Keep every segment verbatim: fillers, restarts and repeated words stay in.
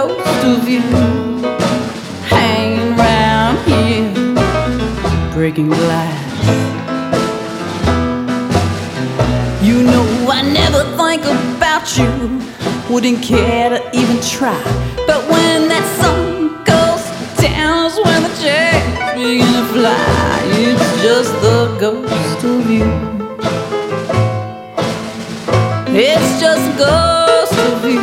ghost of you hanging round here, breaking glass. You know I never think about you, wouldn't care to even try. But when that sun goes down is when the chairs begin to fly. It's just the ghost of you. It's just a ghost of you.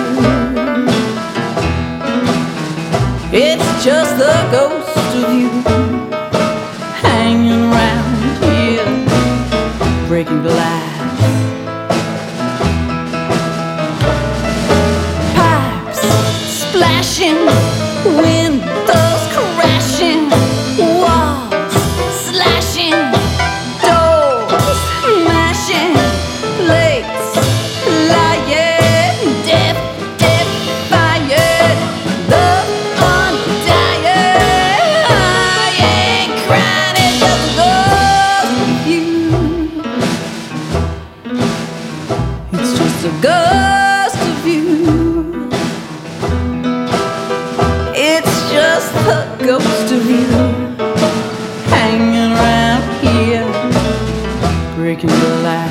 It's just the ghost of you hanging around here, breaking glass. Pipes splashing, windows crashing, walls slashing, doors mashing, plates lying, death, death, fire, love undying. I ain't crying, it's just a ghost of you. It's just a ghost of you. It's just the ghost of you hanging around here, breaking glass.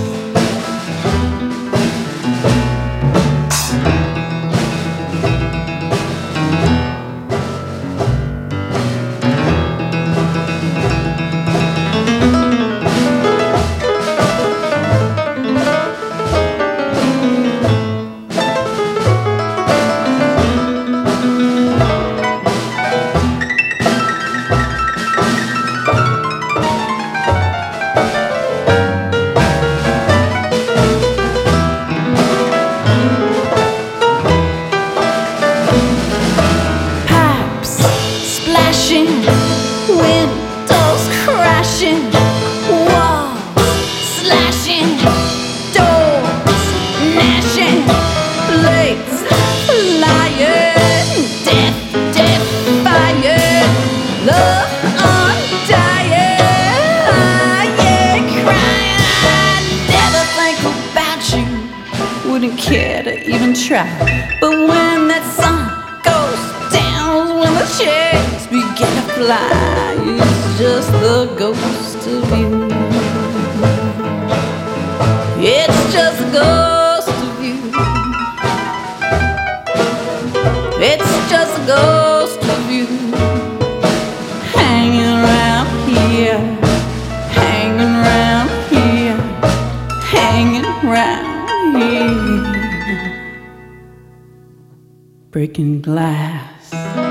Pipes splashing, windows crashing, walls slashing, doors gnashing, plates flying, death, death, fire, love undying. I ain't crying, I never think about you, wouldn't care to even try. But when that sun goes down, when the chairs begin to fly, it's just the ghost of you. It's just the ghost of you. It's just the ghost of you hanging around here, hanging around here, hanging around here, breaking glass.